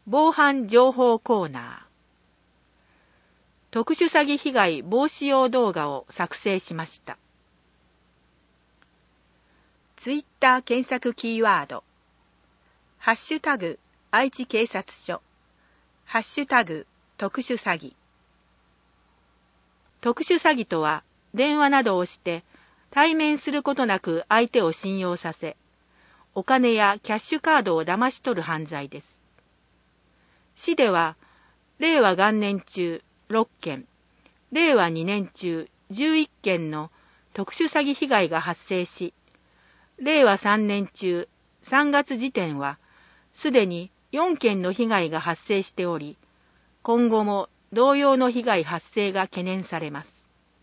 防犯情報コーナー。特殊詐欺被害防止用動画を作成しました。ツイッター検索キーワード、ハッシュタグ愛知警察署、ハッシュタグ特殊詐欺。特殊詐欺とは、電話などをして対面することなく相手を信用させ、お金やキャッシュカードを騙し取る犯罪です。市では、令和元年中6件、令和2年中11件の特殊詐欺被害が発生し、令和3年中3月時点は、すでに4件の被害が発生しており、今後も同様の被害発生が懸念されます。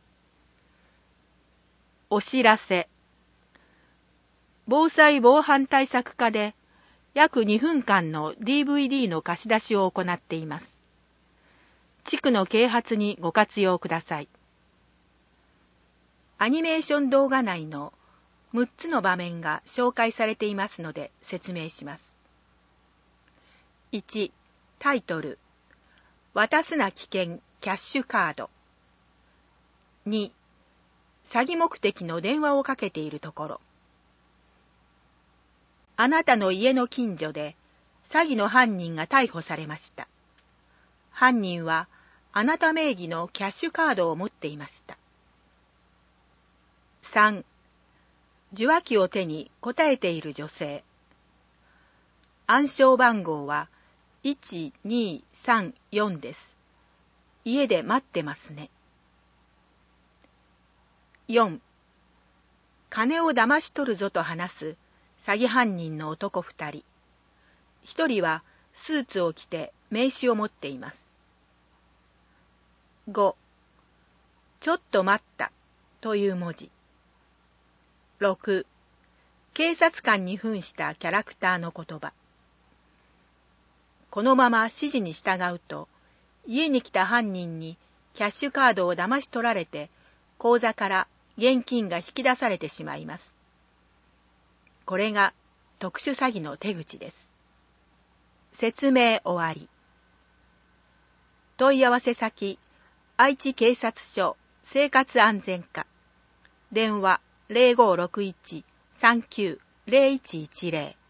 お知らせ。防災防犯対策課で約2分間の DVD の貸し出しを行っています。地区の啓発にご活用ください。アニメーション動画内の6つの場面が紹介されていますので説明します。1、タイトル、渡すな危険キャッシュカード。2、詐欺目的の電話をかけているところ。あなたの家の近所で詐欺の犯人が逮捕されました。犯人はあなた名義のキャッシュカードを持っていました。3、受話器を手に答えている女性。暗証番号は1234です。家で待ってますね。4、金を騙し取るぞと話す詐欺犯人の男2人。1人はスーツを着て名刺を持っています。5、ちょっと待ったという文字。6、警察官に扮したキャラクターの言葉。このまま指示に従うと、家に来た犯人にキャッシュカードを騙し取られて、口座から現金が引き出されてしまいます。これが特殊詐欺の手口です。説明終わり。問い合わせ先、愛知警察署生活安全課。電話 0561-39-0110